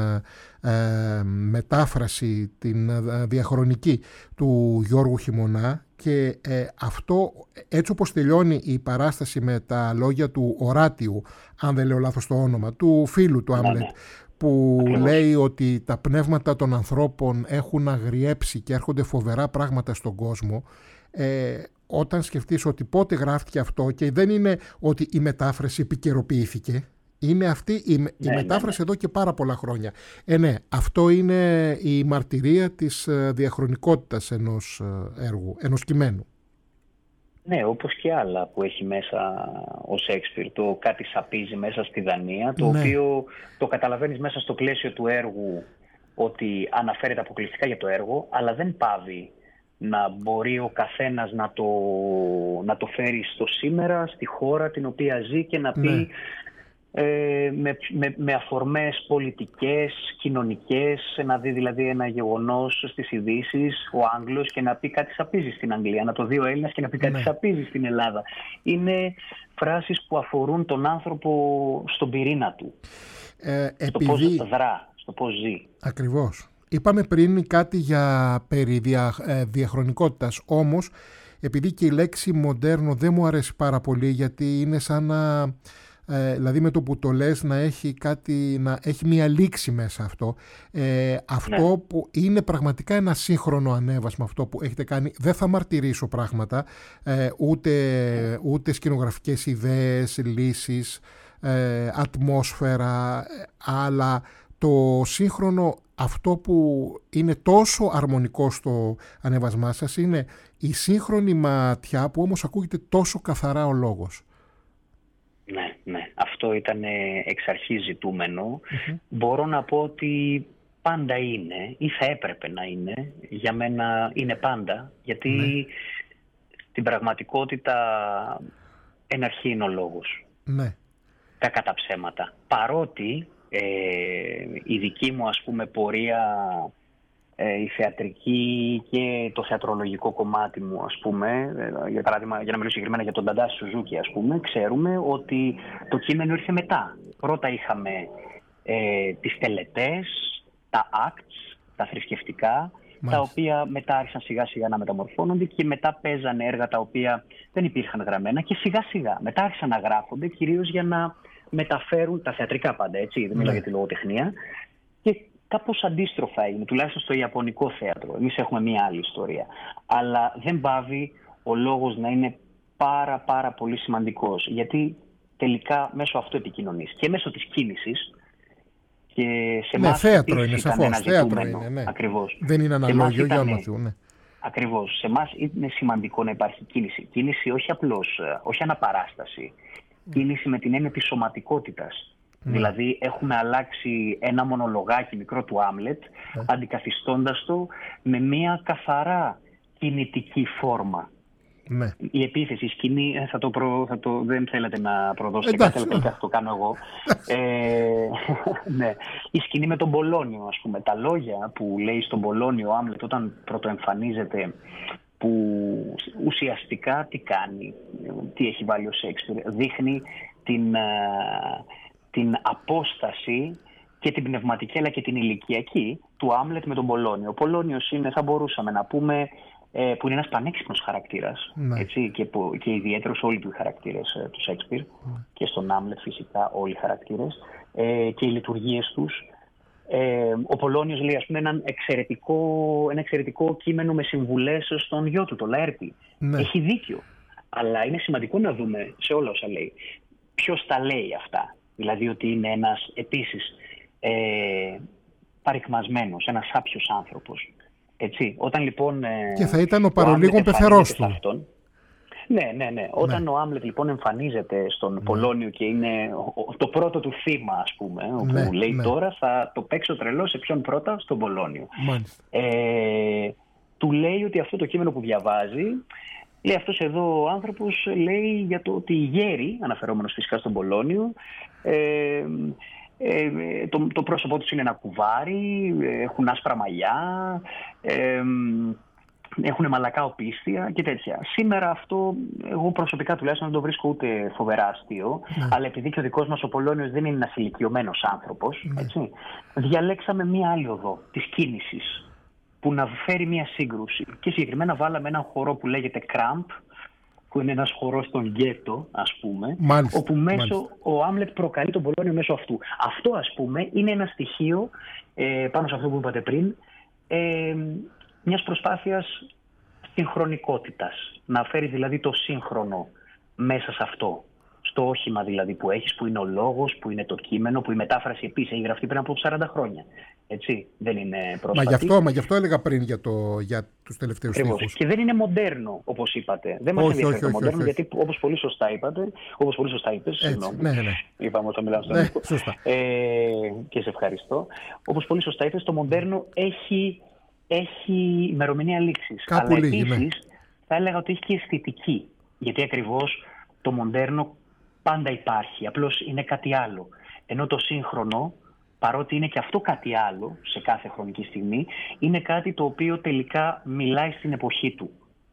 Speaker 2: ε, μετάφραση, την ε, διαχρονική του Γιώργου Χειμωνά, και ε, αυτό, έτσι όπως τελειώνει η παράσταση με τα λόγια του Οράτιου, αν δεν λέω λάθος το όνομα, του φίλου του Άμλετ, που Ακριβώς. λέει ότι τα πνεύματα των ανθρώπων έχουν αγριέψει και έρχονται φοβερά πράγματα στον κόσμο, ε, όταν σκεφτείς ότι πότε γράφτηκε αυτό, και δεν είναι ότι η μετάφραση επικαιροποιήθηκε, είναι αυτή η, ναι, η μετάφραση ναι, ναι. εδώ και πάρα πολλά χρόνια. Ε, ναι, αυτό είναι η μαρτυρία της διαχρονικότητας ενός έργου, ενός κειμένου.
Speaker 11: Ναι, όπως και άλλα που έχει μέσα ο Σέξπιρ, το κάτι σαπίζει μέσα στη Δανία, το ναι. οποίο το καταλαβαίνεις μέσα στο πλαίσιο του έργου ότι αναφέρεται αποκλειστικά για το έργο, αλλά δεν πάβει να μπορεί ο καθένας να το, να το φέρει στο σήμερα, στη χώρα την οποία ζει, και να πει ναι. ε, με, με, με αφορμές πολιτικές, κοινωνικές, να δει δηλαδή ένα γεγονός στις ειδήσεις, ο Άγγλος, και να πει κάτι σαπίζει στην Αγγλία, να το δει ο Έλληνας και να πει κάτι ναι. σαπίζει στην Ελλάδα. Είναι φράσεις που αφορούν τον άνθρωπο στον πυρήνα του, ε, στο επειδή... πώς δρά, στο πώς ζει.
Speaker 2: Ακριβώς. Είπαμε πριν κάτι για περί δια, ε, διαχρονικότητας, όμως επειδή και η λέξη μοντέρνο δεν μου αρέσει πάρα πολύ, γιατί είναι σαν να, ε, δηλαδή με το που το λες να έχει κάτι, να έχει μια λήξη μέσα αυτό. Ε, αυτό ναι. που είναι πραγματικά ένα σύγχρονο ανέβασμα αυτό που έχετε κάνει, δεν θα μαρτυρήσω πράγματα, ε, ούτε, ούτε σκηνογραφικές ιδέες, λύσεις, ε, ατμόσφαιρα, αλλά το σύγχρονο, αυτό που είναι τόσο αρμονικό στο ανέβασμά σας, είναι η σύγχρονη ματιά που όμως ακούγεται τόσο καθαρά ο λόγος.
Speaker 11: Ναι, ναι. Αυτό ήταν εξ αρχής ζητούμενο. Mm-hmm. Μπορώ να πω ότι πάντα είναι ή θα έπρεπε να είναι. Για μένα είναι πάντα, γιατί ναι. στην πραγματικότητα εν αρχή είναι ο λόγος.
Speaker 2: Ναι.
Speaker 11: Κακά τα ψέματα. Παρότι ε, η δική μου, ας πούμε, πορεία, ε, η θεατρική και το θεατρολογικό κομμάτι μου, ας πούμε, ε, για παράδειγμα, για να μιλήσω συγκεκριμένα για τον Ταντάση Σουζούκη, ας πούμε, ξέρουμε ότι το κείμενο ήρθε μετά. Πρώτα είχαμε ε, τις τελετές, τα acts, τα θρησκευτικά, Μάλιστα. τα οποία μετά άρχισαν σιγά σιγά να μεταμορφώνονται και μετά παίζανε έργα τα οποία δεν υπήρχαν γραμμένα και σιγά σιγά μετά άρχισαν να γράφονται, κυρίως για να μεταφέρουν τα θεατρικά πάντα, έτσι, δεν μιλάω ναι. για τη λογοτεχνία. Και κάπως αντίστροφα είναι, τουλάχιστον στο ιαπωνικό θέατρο. Εμείς έχουμε μία άλλη ιστορία. Αλλά δεν πάβει ο λόγος να είναι πάρα πάρα πολύ σημαντικός. Γιατί τελικά μέσω αυτού επικοινωνείς και μέσω της κίνησης. Και σε
Speaker 2: ναι,
Speaker 11: εμάς
Speaker 2: θέατρο είναι σαφώς. Θέατρο είναι, ναι.
Speaker 11: Ακριβώς.
Speaker 2: Δεν είναι αναλόγιο για όνομαθιού, ναι.
Speaker 11: Ακριβώς. Σε εμάς είναι σημαντικό να υπάρχει κίνηση. Κίνηση όχι απλώς, όχι αναπαράσταση. Mm. Κίνηση με την έννοια της σωματικότητας. Mm. Δηλαδή έχουμε αλλάξει ένα μονολογάκι μικρό του Άμλετ, mm. αντικαθιστώντας το με μια καθαρά κινητική φόρμα.
Speaker 2: Ναι.
Speaker 11: Η επίθεση, η σκηνή, θα το προ, θα το, δεν θέλετε να προδώσετε κάτι, θέλετε να το κάνω εγώ. ε, ναι. Η σκηνή με τον Πολώνιο, ας πούμε, τα λόγια που λέει στον Πολώνιο ο Άμλετ όταν πρωτοεμφανίζεται, που ουσιαστικά τι κάνει, τι έχει βάλει ο Σέξπιρ, δείχνει την, την απόσταση και την πνευματική αλλά και την ηλικιακή του Άμλετ με τον Πολώνιο. Ο Πολώνιος είναι, θα μπορούσαμε να πούμε, που είναι ένας πανέξυπνος χαρακτήρας, ναι. έτσι, και, που, και ιδιαίτερος όλοι οι χαρακτήρες ε, του Σέξπιρ, ναι. και στον Άμλετ φυσικά όλοι οι χαρακτήρες, ε, και οι λειτουργίες τους. Ε, ο Πολώνιος λέει, ας πούμε, ένα εξαιρετικό, ένα εξαιρετικό κείμενο με συμβουλές στον γιο του, το Λαέρτη. Ναι. Έχει δίκιο, αλλά είναι σημαντικό να δούμε σε όλα όσα λέει ποιος τα λέει αυτά. Δηλαδή ότι είναι ένας επίσης ε, παρικμασμένος, ένας άπιος άνθρωπος. Έτσι, όταν λοιπόν,
Speaker 2: και θα ήταν ο παρολίγων πεθερός του. Αυτόν,
Speaker 11: ναι, ναι, ναι. Όταν ναι. ο Άμλετ λοιπόν εμφανίζεται στον ναι. Πολώνιο και είναι το πρώτο του θύμα, ας πούμε, όπου ναι, λέει ναι. τώρα θα το παίξω τρελό σε ποιον πρώτα, στον Πολώνιο. Ε, του λέει ότι αυτό το κείμενο που διαβάζει, λέει αυτός εδώ ο άνθρωπος, λέει για το ότι οι γέροι, αναφερόμενος φυσικά στον Πολώνιο, ε, Ε, το, το πρόσωπό τους είναι ένα κουβάρι, έχουν άσπρα μαλλιά, ε, έχουν μαλακά οπίστια και τέτοια. Σήμερα αυτό, εγώ προσωπικά τουλάχιστον δεν το βρίσκω ούτε φοβερά αστείο, ναι. αλλά επειδή και ο δικός μας ο Πολώνιος δεν είναι ένας ηλικιωμένος άνθρωπος, ναι. έτσι, διαλέξαμε μία άλλη οδό της κίνησης που να φέρει μία σύγκρουση. Και συγκεκριμένα βάλαμε έναν χορό που λέγεται Κραμπ, που είναι ένας χορός στον γκέτο, ας πούμε,
Speaker 2: μάλιστα,
Speaker 11: όπου μέσω
Speaker 2: μάλιστα.
Speaker 11: ο Άμλετ προκαλεί τον Πολώνιο μέσω αυτού. Αυτό, ας πούμε, είναι ένα στοιχείο, ε, πάνω σε αυτό που είπατε πριν, ε, μιας προσπάθειας συγχρονικότητας. Να φέρει δηλαδή το σύγχρονο μέσα σε αυτό. Στο όχημα δηλαδή που έχεις, που είναι ο λόγος, που είναι το κείμενο, που η μετάφραση επίσης έχει γραφτεί πριν από σαράντα χρόνια. Έτσι, δεν είναι πρόσφατη.
Speaker 2: Μα γι' αυτό, μα γι' αυτό έλεγα πριν για, το, για τους τελευταίους στίχους.
Speaker 11: Και δεν είναι μοντέρνο, όπως είπατε. Δεν μας ενδιαφέρει το μοντέρνο, όχι, όχι. γιατί όπως πολύ σωστά είπατε, όπως πολύ σωστά είπες, συγγνώμη,
Speaker 2: ναι, ναι.
Speaker 11: είπαμε όταν μιλάμε στο
Speaker 2: ναι,
Speaker 11: ελληνικό,
Speaker 2: ε,
Speaker 11: και σε ευχαριστώ. Όπως πολύ σωστά είπες, το μοντέρνο έχει, έχει ημερομηνία λήξης.
Speaker 2: Κάπου
Speaker 11: αλλά
Speaker 2: λίγη,
Speaker 11: επίσης
Speaker 2: ναι.
Speaker 11: θα έλεγα ότι έχει και αισθητική. Γιατί ακριβώς το μοντέρνο πάντα υπάρχει, απλώς είναι κάτι άλλο. Ενώ το σύγχρονο, παρότι είναι και αυτό κάτι άλλο σε κάθε χρονική στιγμή, είναι κάτι το οποίο τελικά μιλάει στην εποχή του.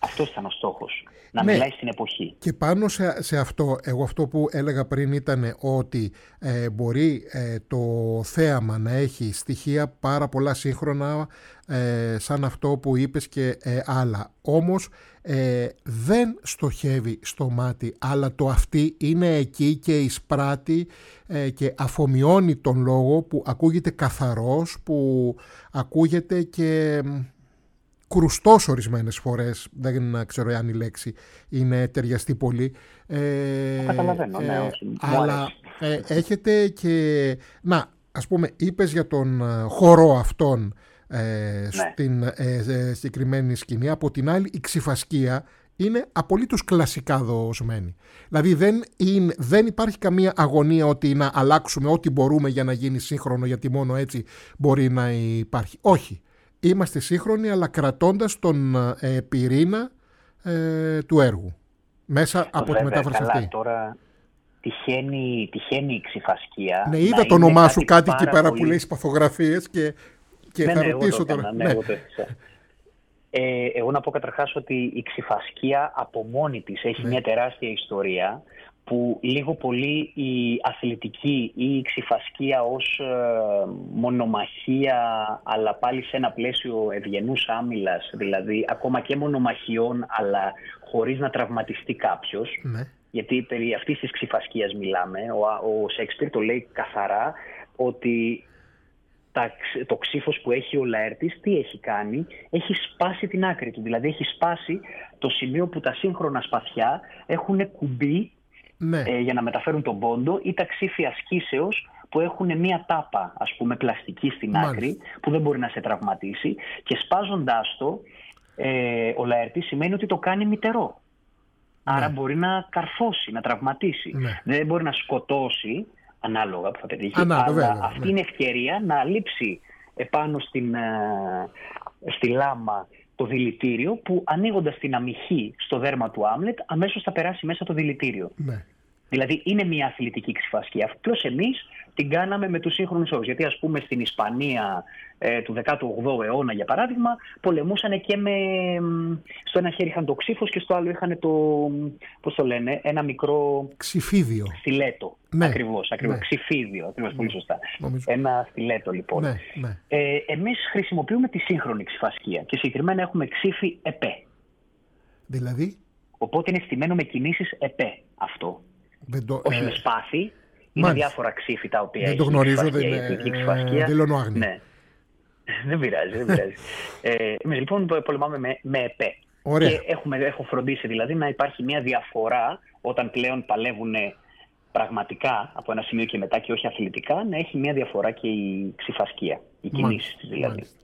Speaker 11: Αυτός ήταν ο στόχος. Να
Speaker 2: ναι.
Speaker 11: μιλάει στην εποχή.
Speaker 2: Και πάνω σε, σε αυτό, εγώ αυτό που έλεγα πριν ήταν ότι ε, μπορεί ε, το θέαμα να έχει στοιχεία πάρα πολλά σύγχρονα, ε, σαν αυτό που είπες και ε, άλλα. Όμως ε, δεν στοχεύει στο μάτι, αλλά το αυτή είναι εκεί και εισπράττει ε, και αφομοιώνει τον λόγο, που ακούγεται καθαρός, που ακούγεται και κρουστός ορισμένες φορές. Δεν ξέρω αν η λέξη είναι ταιριαστή πολύ.
Speaker 11: Ε, Καταλαβαίνω, ναι, όχι.
Speaker 2: Αλλά ε, έχετε και... Να, ας πούμε, είπες για τον χορό αυτόν ε, ναι. στην ε, συγκεκριμένη σκηνή. Από την άλλη, η Ξυφασκία είναι απολύτως κλασικά δοσμένη. Δηλαδή δεν, είναι, δεν υπάρχει καμία αγωνία ότι να αλλάξουμε ό,τι μπορούμε για να γίνει σύγχρονο, γιατί μόνο έτσι μπορεί να υπάρχει. Όχι. Είμαστε σύγχρονοι, αλλά κρατώντας τον ε, πυρήνα ε, του έργου. Μέσα από Βέβαια, τη μετάφραση
Speaker 11: καλά,
Speaker 2: αυτή.
Speaker 11: Τώρα τυχαίνει, τυχαίνει η Ξυφασκία.
Speaker 2: Ναι, είδα το όνομά σου κάτι εκεί πέρα πολύ... που λέει παθογραφίες και, και
Speaker 11: ναι,
Speaker 2: θα
Speaker 11: ναι,
Speaker 2: ρωτήσω
Speaker 11: εγώ το
Speaker 2: τώρα.
Speaker 11: Έκανα, ναι, ναι. Εγώ, το ε, εγώ να πω καταρχάς ότι η Ξυφασκία από μόνη της έχει ναι. μια τεράστια ιστορία, που λίγο πολύ η αθλητική ή η Ξυφασκία ως ε, μονομαχία, αλλά πάλι σε ένα πλαίσιο ευγενούς άμυλας, δηλαδή ακόμα και μονομαχιών, αλλά χωρίς να τραυματιστεί κάποιος. Ναι. Γιατί περί αυτής της Ξυφασκίας μιλάμε. Ο, ο Σέξπιρ το λέει καθαρά ότι τα, το ξύφος που έχει ο Λαέρτης τι έχει κάνει? Έχει σπάσει την άκρη του. Δηλαδή έχει σπάσει το σημείο που τα σύγχρονα σπαθιά έχουν κουμπί ναι. ε, για να μεταφέρουν τον πόντο, ή τα ξύφη ασκήσεως που έχουν μία τάπα, ας πούμε, πλαστική στην Μάλιστα. άκρη, που δεν μπορεί να σε τραυματίσει, και σπάζοντάς το ε, ο Λαέρτης σημαίνει ότι το κάνει μητερό. Ναι. Άρα μπορεί να καρφώσει, να τραυματίσει. Ναι. Δεν μπορεί να σκοτώσει, ανάλογα που θα πετύχει, Ανά, αλλά βέβαια, αυτή ναι. είναι ευκαιρία να λείψει επάνω στην, ε, στη λάμα το δηλητήριο, που ανοίγοντας την αμυχή στο δέρμα του Άμλετ αμέσως θα περάσει μέσα το δηλητήριο. Ναι. Δηλαδή είναι μια αθλητική Ξυφασκία. Απλώς εμείς την κάναμε με τους σύγχρονους όρους. Γιατί ας πούμε στην Ισπανία ε, του δέκατου όγδοου αιώνα, για παράδειγμα, πολεμούσαν και με... στο ένα χέρι είχαν το ξύφος και στο άλλο είχαν το... πώς το λένε, ένα μικρό...
Speaker 2: Ξυφίδιο.
Speaker 11: Στιλέτο. Ναι. Ακριβώς, ακριβώς. Ναι. Ξυφίδιο, ακριβώς, ναι. πολύ σωστά.
Speaker 2: Νομίζω.
Speaker 11: Ένα στιλέτο λοιπόν. Ναι. Ναι. Ε, εμείς χρησιμοποιούμε τη σύγχρονη Ξυφασκία και συγκεκριμένα έχουμε ξύφι ΕΠΕ.
Speaker 2: Δηλαδή?
Speaker 11: Οπότε είναι στημένο με κινήσεις ΕΠΕ αυτό.
Speaker 2: Το,
Speaker 11: Όχι
Speaker 2: ε... με
Speaker 11: σπάθη. Είναι Μάλιστα. διάφορα ξύφη τα οποία
Speaker 2: δεν
Speaker 11: έχει
Speaker 2: το γνωρίζω,
Speaker 11: η
Speaker 2: δεν
Speaker 11: Ξυφασκία.
Speaker 2: Δεν λέω άγνοια.
Speaker 11: Ναι. δεν πειράζει, δεν πειράζει. ε, εμείς λοιπόν πολεμάμε με, με ΕΠΕ.
Speaker 2: Ωραία.
Speaker 11: Και έχουμε, έχω φροντίσει δηλαδή να υπάρχει μια διαφορά όταν πλέον παλεύουν πραγματικά από ένα σημείο και μετά και όχι αθλητικά, να έχει μια διαφορά και η Ξυφασκία, οι κινήσεις της δηλαδή. Μάλιστα.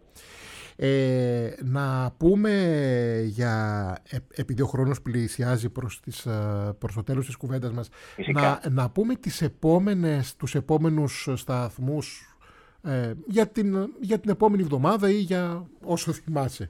Speaker 2: Ε, να πούμε για, επειδή ο χρόνος πλησιάζει προς, τις, προς το τέλος της κουβέντας μας, να, να πούμε τις επόμενες, τους επόμενους σταθμούς ε, για, την, για την επόμενη εβδομάδα ή για όσο θυμάσαι.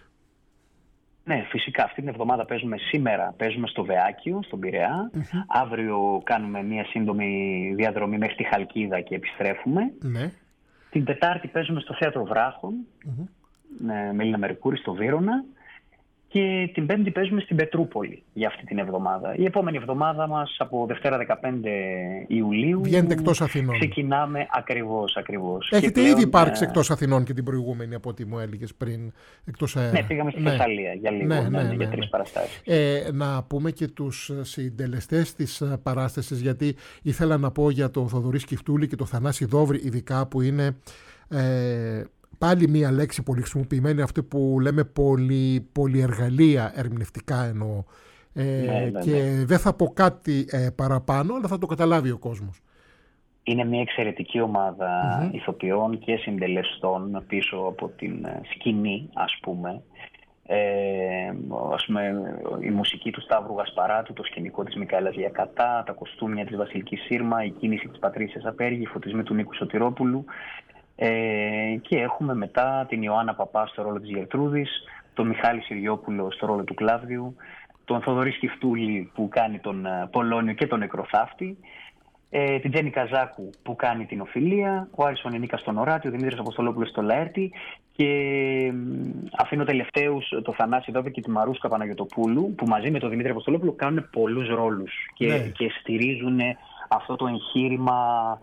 Speaker 11: Ναι, φυσικά. Αυτή την εβδομάδα παίζουμε σήμερα, παίζουμε στο Βεάκιο, στον Πειραιά. Mm-hmm. Αύριο κάνουμε μια σύντομη διαδρομή μέχρι τη Χαλκίδα και επιστρέφουμε. Mm-hmm. Την Τετάρτη παίζουμε στο Θέατρο Βράχων. Mm-hmm. με Έλληνα Μερκούρη στο Βύρωνα, και την Πέμπτη παίζουμε στην Πετρούπολη για αυτή την εβδομάδα. Η επόμενη εβδομάδα μας από Δευτέρα δεκαπέντε Ιουλίου
Speaker 2: βγαίνετε εκτός Αθηνών.
Speaker 11: Ξεκινάμε ακριβώς, ακριβώς.
Speaker 2: Έχετε πλέον, ήδη υπάρξει ε... εκτός Αθηνών και την προηγούμενη, από ό,τι μου έλεγες πριν, εκτός αέρα.
Speaker 11: Ναι, πήγαμε στη ναι. Θεσσαλία για λίγο, ναι, ναι, ναι, για τρεις ναι. παραστάσεις.
Speaker 2: Ε, να πούμε και τους συντελεστές της παράστασης, γιατί ήθελα να πω για τον Θοδωρή Σκυφτούλη και τον Θανάση Δόβρη ειδικά, που είναι... Ε, πάλι μία λέξη πολύ χρησιμοποιημένη, αυτή που λέμε πολυ, πολυεργαλεία ερμηνευτικά εννοώ. Ε, ναι, ναι, και ναι. δεν θα πω κάτι ε, παραπάνω, αλλά θα το καταλάβει ο κόσμος.
Speaker 11: Είναι μια εξαιρετική ομάδα mm-hmm. ηθοποιών και συντελεστών πίσω από την σκηνή, ας πούμε. Ε, ας πούμε, η μουσική του Σταύρου Γασπαράτου, το σκηνικό της Μικαέλας Λιακατά, τα κοστούμια της Βασιλικής Σύρμα, η κίνηση της Πατρίσιας Απέργη, οι φωτισμοί του Νίκου Σωτηρόπουλου. Ε, και έχουμε μετά την Ιωάννα Παπά στο ρόλο της Γερτρούδης, τον Μιχάλη Συριόπουλο στο ρόλο του Κλάβδιου, τον Θοδωρή Σκυφτούλη που κάνει τον Πολώνιο και τον Νεκροθάφτη, ε, την Τζέννη Καζάκου που κάνει την Οφιλία, ο Άρης Φωνηνίκας στον Οράτη, ο Δημήτρης Αποστολόπουλος στο Λαέρτη και αφήνω τελευταίους το Θανάση Δόβη και τη Μαρούσκα Παναγιωτοπούλου που μαζί με τον Δημήτρη Αποστολόπουλο κάνουν πολλούς ρόλους και,
Speaker 2: ναι.
Speaker 11: και στηρίζουν αυτό το εγχείρημα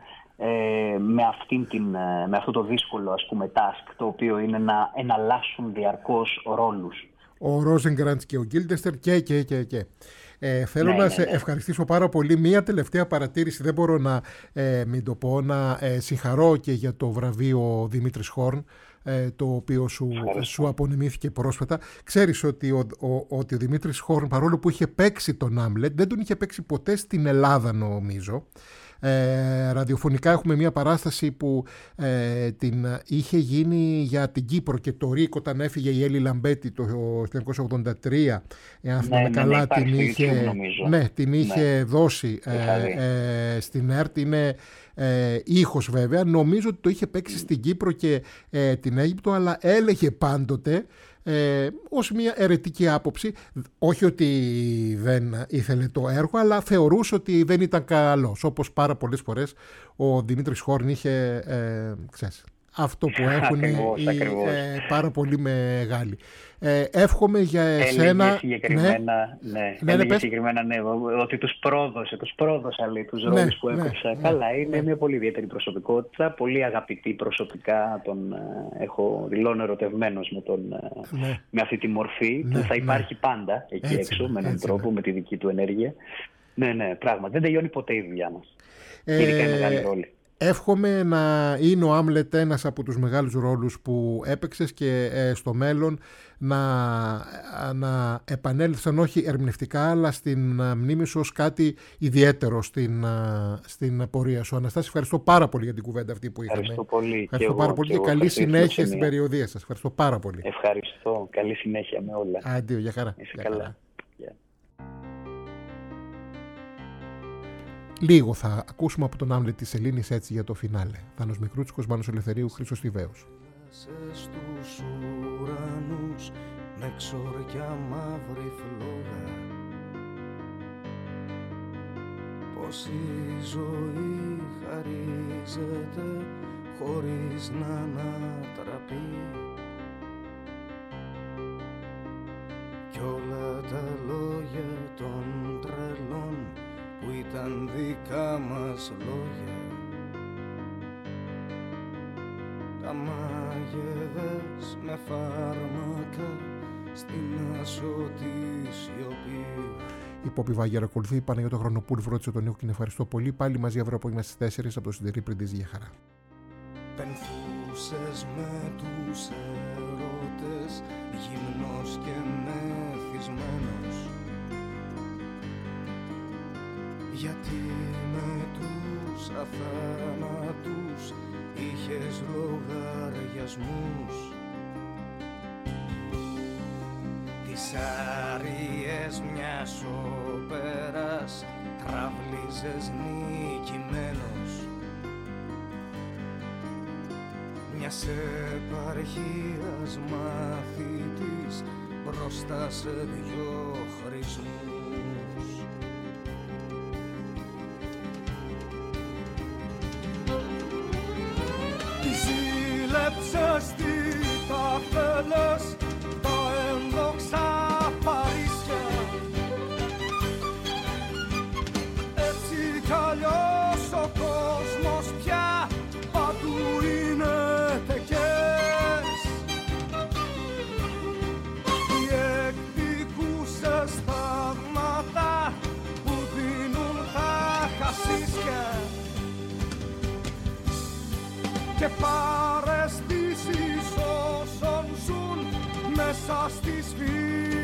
Speaker 11: ε, με, αυτήν την, με αυτό το δύσκολο ας πούμε task, το οποίο είναι να εναλλάσσουν διαρκώς ρόλους.
Speaker 2: Ο Ρόζενγκραντς και ο Γκίλντεστερ και και και και. Ε, θέλω
Speaker 11: ναι,
Speaker 2: να
Speaker 11: ναι,
Speaker 2: σε
Speaker 11: ναι.
Speaker 2: ευχαριστήσω πάρα πολύ. Μία τελευταία παρατήρηση, δεν μπορώ να ε, μην το πω, να ε, συγχαρώ και για το βραβείο Δημήτρης Χόρν, ε, το οποίο σου, σου απονεμήθηκε πρόσφατα. Ξέρεις ότι ο, ο, ότι ο Δημήτρης Χόρν, παρόλο που είχε παίξει τον Άμλετ, δεν τον είχε παίξει ποτέ στην Ελλάδα νομίζω. Ε, ραδιοφωνικά έχουμε μια παράσταση που ε, την είχε γίνει για την Κύπρο και το Ρίκο όταν έφυγε η Έλλη Λαμπέτη το χίλια εννιακόσια ογδόντα τρία, εάν θυμάμαι ναι, καλά, ναι, την είχε, ναι, την είχε ναι. δώσει ε, ε, στην ΕΡΤ. Είναι ε, ήχος βέβαια, νομίζω ότι το είχε παίξει mm. στην Κύπρο και ε, την Αίγυπτο, αλλά έλεγε πάντοτε Ε, ως μια αιρετική άποψη, όχι ότι δεν ήθελε το έργο, αλλά θεωρούσε ότι δεν ήταν καλός, όπως πάρα πολλές φορές ο Δημήτρης Χόρν είχε, ε, ξέρεις, αυτό που έχουν
Speaker 11: ακριβώς,
Speaker 2: οι
Speaker 11: ακριβώς.
Speaker 2: Ε, πάρα πολύ μεγάλοι. Ε, εύχομαι για εσένα...
Speaker 11: Έλεγε συγκεκριμένα, ναι, ναι,
Speaker 2: ναι,
Speaker 11: έλεγε
Speaker 2: ναι,
Speaker 11: συγκεκριμένα ναι, ότι τους πρόδωσε, τους πρόδωσα λέει, τους
Speaker 2: ναι,
Speaker 11: ρόλους που έπαιξα.
Speaker 2: Ναι,
Speaker 11: Καλά,
Speaker 2: ναι,
Speaker 11: είναι
Speaker 2: ναι.
Speaker 11: μια πολύ ιδιαίτερη προσωπικότητα, πολύ αγαπητή προσωπικά, τον ε, έχω δηλώνω ερωτευμένος με, τον,
Speaker 2: ναι.
Speaker 11: με αυτή τη μορφή
Speaker 2: ναι,
Speaker 11: που θα υπάρχει
Speaker 2: ναι.
Speaker 11: πάντα εκεί
Speaker 2: έτσι,
Speaker 11: έξω με έναν
Speaker 2: έτσι,
Speaker 11: τρόπο,
Speaker 2: ναι.
Speaker 11: με τη δική του ενέργεια. Ναι, ναι, πράγματι, δεν τελειώνει ποτέ η δουλειά μας.
Speaker 2: Ε,
Speaker 11: Ειδικά η μεγάλη ρόλη.
Speaker 2: Εύχομαι να είναι ο Άμλετ ένας από τους μεγάλους ρόλους που έπαιξες και ε, στο μέλλον να, να επανέλθεις, αν όχι ερμηνευτικά, αλλά στην α, μνήμη σου ως κάτι ιδιαίτερο στην, α, στην πορεία σου. Αναστάση, ευχαριστώ πάρα πολύ για την κουβέντα αυτή που είχαμε.
Speaker 11: Ευχαριστώ πολύ.
Speaker 2: Ευχαριστώ
Speaker 11: και
Speaker 2: πάρα
Speaker 11: εγώ,
Speaker 2: πολύ
Speaker 11: και,
Speaker 2: και,
Speaker 11: και
Speaker 2: καλή συνέχεια στην
Speaker 11: σημεία.
Speaker 2: περιοδία σας. Ευχαριστώ πάρα πολύ.
Speaker 11: Ευχαριστώ. Καλή συνέχεια με όλα.
Speaker 2: Αντίο, για χαρά.
Speaker 11: Είσαι
Speaker 2: για
Speaker 11: καλά.
Speaker 2: χαρά.
Speaker 11: Yeah.
Speaker 2: Λίγο θα ακούσουμε από τον Άμλετ της Σελήνης έτσι για το φινάλε. Θάνος Μικρούτσικος, Μάνος Ελευθερίου, Χρήστος Τιβαίος.
Speaker 12: Στους ουρανούς με ξοριά μαύρη φλόγα, πως η ζωή χαρίζεται χωρίς να ανατραπεί κι όλα τα λόγια των τρελών που ήταν δικά μας λόγια τα μάγευες με φάρμακα στην ασωτή σιωπή.
Speaker 2: Η Πόπη Βάγγερα ακολουθεί, η Παναγιώτα Χρονοπούλου ρώτησε τον ήχο και την ευχαριστώ πολύ. Πάλι μαζί αύριο απόγευμα στις τέσσερις από το Συντερί Πριντίζη, για χαρά.
Speaker 12: Πενθούσες με τους έρωτες, γυμνός και μεθυσμένος, γιατί με τους αθάνατους είχες λογαριασμούς. Τις άριες μιας όπερας τραβλίζες νικημένος, μιας επαρχίας μαθητής μπροστά σε δυο χρησμούς. Τι ζήλεψες, τι τα θέλες, τα ένδοξα Παρίσια, έτσι κι αλλιώς ο κόσμος πια παντού είναι τεκές. Οι εκδικούσες θαύματα που δίνουν τα χασίσκια και παρεστήσεις όσων ζουν μέσα στις φύλες.